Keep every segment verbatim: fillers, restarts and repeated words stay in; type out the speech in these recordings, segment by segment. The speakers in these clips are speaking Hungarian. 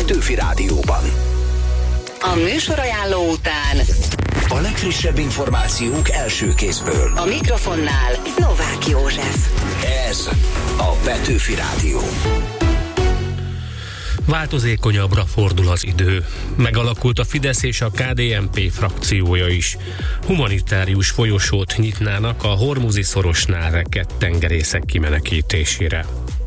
Petőfi Rádióban. A műsorajánló után a legfrissebb információk első kézből. A mikrofonnál Novák József. Ez a Petőfi Rádió. Változékonyabbra fordul az idő. Megalakult a Fidesz és a ká dé en pé frakciója is. Humanitárius folyosót nyitnának a Hormuzi-szorosnál rekedt tengerészek kimenekítésére.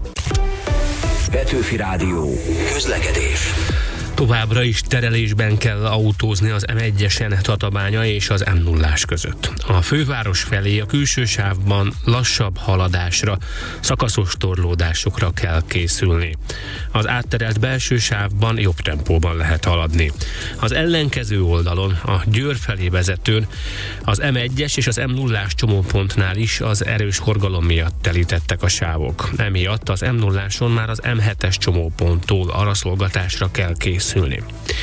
Petőfi Rádió. Közlekedés. Továbbra is terelésben kell autózni az em egyesen Tatabánya és az em nullás között. A főváros felé a külső sávban lassabb haladásra, szakaszos torlódásokra kell készülni. Az átterelt belső sávban jobb tempóban lehet haladni. Az ellenkező oldalon, a Győr felé vezetőn, az em egyes és az em nullás csomópontnál is az erős forgalom miatt telítettek a sávok. Emiatt az em nulláson már az em hetes csomóponttól araszolgatásra kell készülni. Szülni.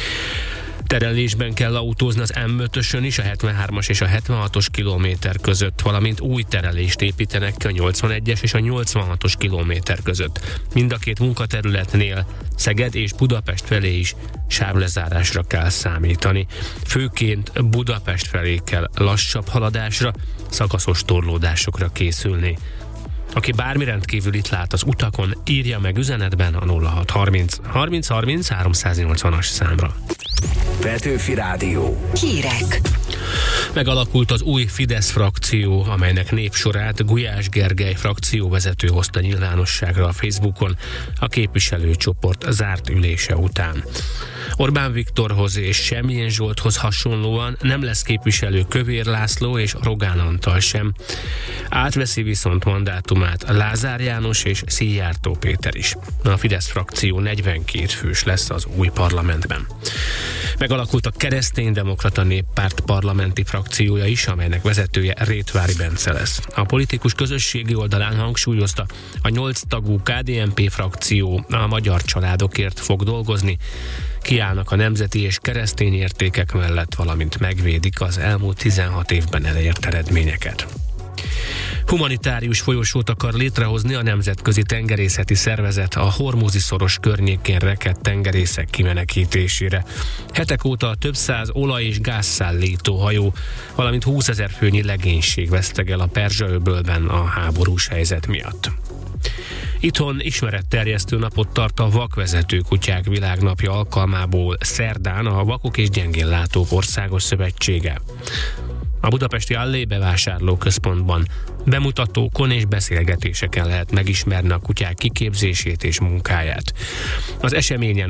Terelésben kell autózni az em ötösön is a hetvenhármas és a hetvenhatos kilométer között, valamint új terelést építenek ki a nyolcvanegyes és a nyolcvanhatos kilométer között. Mind a két munkaterületnél Szeged és Budapest felé is sávlezárásra kell számítani. Főként Budapest felé kell lassabb haladásra, szakaszos torlódásokra készülni. Aki bármi rendkívül itt lát az utakon, írja meg üzenetben a nulla hat harminc harminc harminc háromszáznyolcvanas számra. Petőfi Rádió. Hírek. Megalakult az új Fidesz frakció, amelynek népsorát Gulyás Gergely frakcióvezető hozta nyilvánosságra a Facebookon a képviselőcsoport zárt ülése után. Orbán Viktorhoz és Semjén Zsolthoz hasonlóan nem lesz képviselő Kövér László és Rogán Antal sem. Átveszi viszont mandátumát Lázár János és Szijjártó Péter is. A Fidesz frakció negyvenkét fős lesz az új parlamentben. Megalakult a Kereszténydemokrata Néppárt parlamenti frakciója is, amelynek vezetője Rétvári Bence lesz. A politikus közösségi oldalán hangsúlyozta, a nyolc tagú ká dé en pé frakció a magyar családokért fog dolgozni, kiállnak a nemzeti és keresztény értékek mellett, valamint megvédik az elmúlt tizenhat évben elért eredményeket. Humanitárius folyosót akar létrehozni a Nemzetközi Tengerészeti Szervezet a Hormuzi-szoros környékén rekedt tengerészek kimenekítésére. Hetek óta több száz olaj- és gázszállító hajó, valamint húszezer főnyi legénység vesztegel a Perzsa-öbölben a háborús helyzet miatt. Itthon ismeretterjesztő napot tart a Vakvezető Kutyák Világnapja alkalmából szerdán a Vakok és Gyengénlátók Országos Szövetsége. A budapesti Allé bevásárlóközpontban bemutatókon és beszélgetéseken lehet megismerni a kutyák kiképzését és munkáját. Az eseményen